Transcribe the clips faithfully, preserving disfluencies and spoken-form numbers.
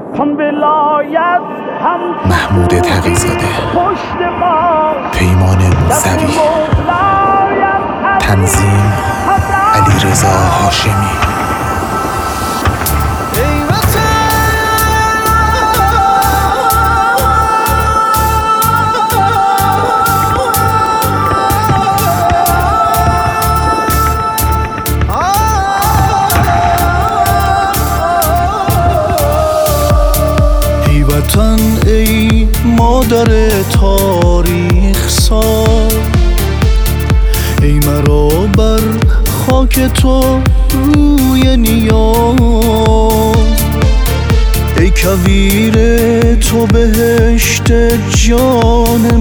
محمود تقی‌زاده، پیمان موسوی، تنظیم علیرضا هاشمی. ای مادر تاریخ سال، ای مرا بر خاک تو روی نیاز، ای کویر تو بهشت جان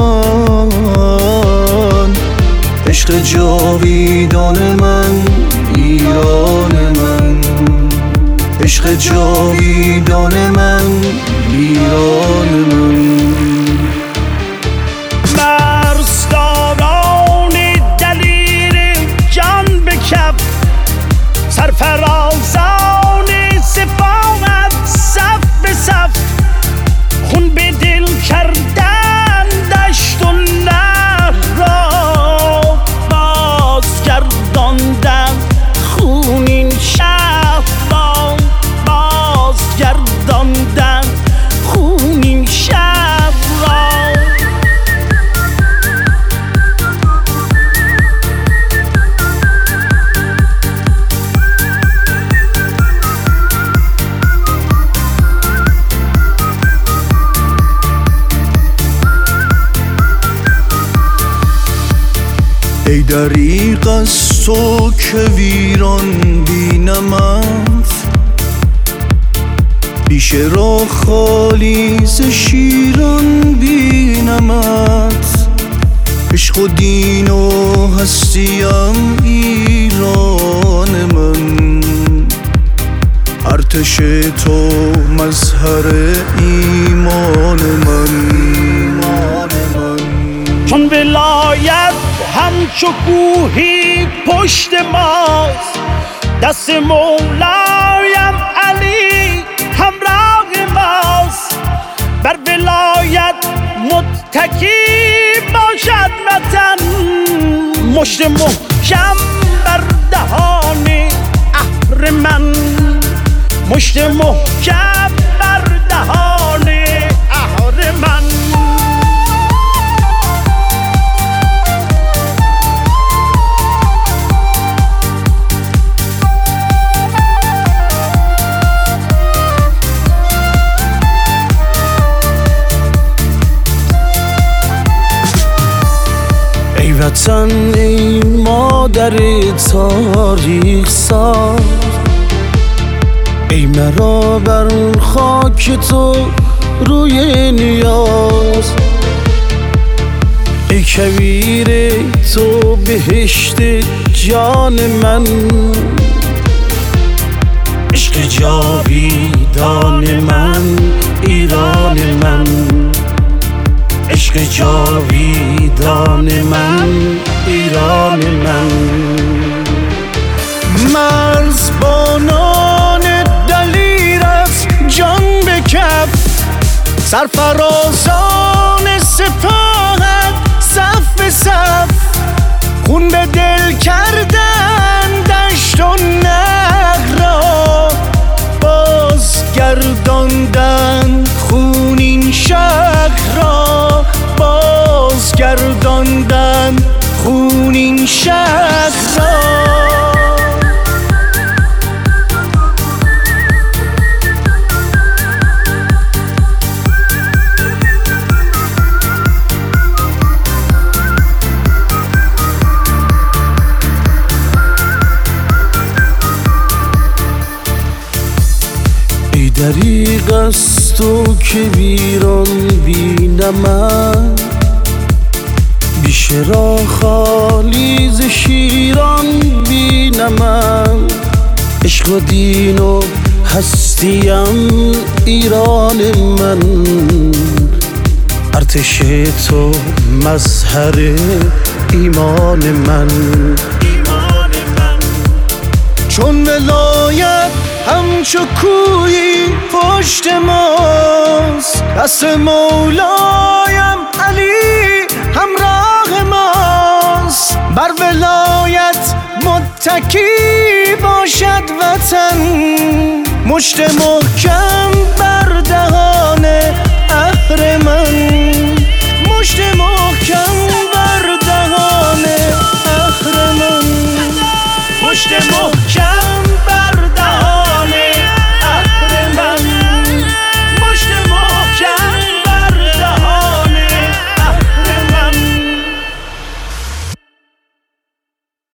من، عشق جاویدان من، ایران من، عشق جاویدان من، ایران من. مرزداران دلیر جان به کف، سرفرازان سپاهت صف به صف، خون به دل کردن دشت و نهر را، بازگرداندن خونین شهر را، بازگرداندن خونین شهر را. ای دریغ از تو که ویران بینمت، بیشه را خالی ز شیران بینمت، عشق و دین و هستیم ایران من، ارتش تو مظهر ایمان من. چون ولایت همچو کوهی پشت ماست، دست مولایم علی همراه ماست، بر ولایت متکی باشد وطن، مشت محکم بر دهان اهرمن، مشت محکم بر دهان اهرمن. ای وطن ای مادر تاریخ سال، ای مرا بر خاک تو روی نیاز، ای کویر تو بهشت جان من، عشق جاویدان من، ایران من، عشق جاویدان من، ایران من. مرزبانان دلیرت جان به کف، سرفرازان سپاهت صف به صف، خون به دل کردن دشت و نهر را، بازگرداندن خونین شهر را، بازگرداندن خونین شهر را. ای دریغ از تو که ویران بینمت، بیشه را خالی ز شیران بینمت، عشق و دین و هستیم ایران من، ارتش تو مظهر ایمان من. چون ولایت همچو کوهی پشت پشت ماست. دست مولایم علی همراه ماست. بر ولایت متکی باشد وطن، مشت محکم بر دهان